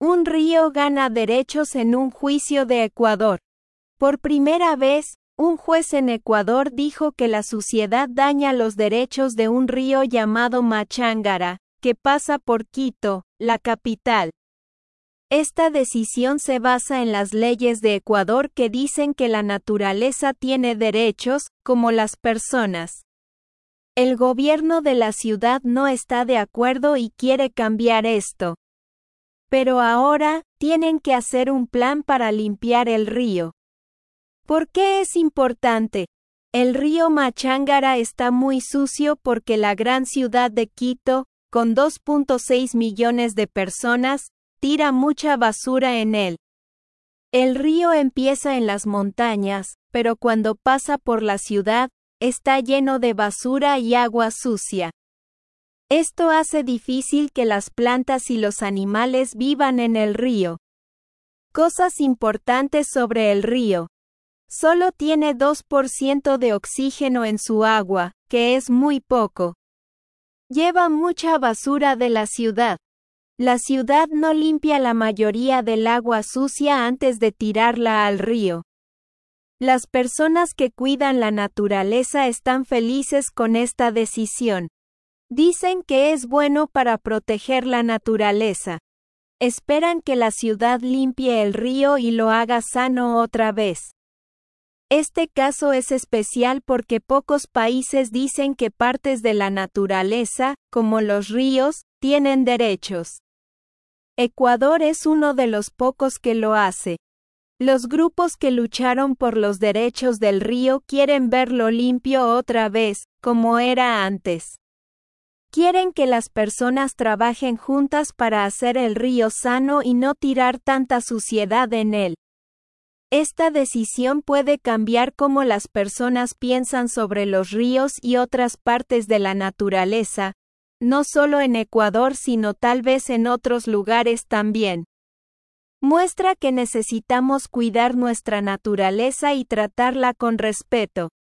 Un río gana derechos en un juicio de Ecuador. Por primera vez, un juez en Ecuador dijo que la suciedad daña los derechos de un río llamado Machángara, que pasa por Quito, la capital. Esta decisión se basa en las leyes de Ecuador que dicen que la naturaleza tiene derechos, como las personas. El gobierno de la ciudad no está de acuerdo y quiere cambiar esto. Pero ahora, tienen que hacer un plan para limpiar el río. ¿Por qué es importante? El río Machángara está muy sucio porque la gran ciudad de Quito, con 2.6 millones de personas, tira mucha basura en él. El río empieza en las montañas, pero cuando pasa por la ciudad, está lleno de basura y agua sucia. Esto hace difícil que las plantas y los animales vivan en el río. Cosas importantes sobre el río. Solo tiene 2% de oxígeno en su agua, que es muy poco. Lleva mucha basura de la ciudad. La ciudad no limpia la mayoría del agua sucia antes de tirarla al río. Las personas que cuidan la naturaleza están felices con esta decisión. Dicen que es bueno para proteger la naturaleza. Esperan que la ciudad limpie el río y lo haga sano otra vez. Este caso es especial porque pocos países dicen que partes de la naturaleza, como los ríos, tienen derechos. Ecuador es uno de los pocos que lo hace. Los grupos que lucharon por los derechos del río quieren verlo limpio otra vez, como era antes. Quieren que las personas trabajen juntas para hacer el río sano y no tirar tanta suciedad en él. Esta decisión puede cambiar cómo las personas piensan sobre los ríos y otras partes de la naturaleza, no solo en Ecuador sino tal vez en otros lugares también. Muestra que necesitamos cuidar nuestra naturaleza y tratarla con respeto.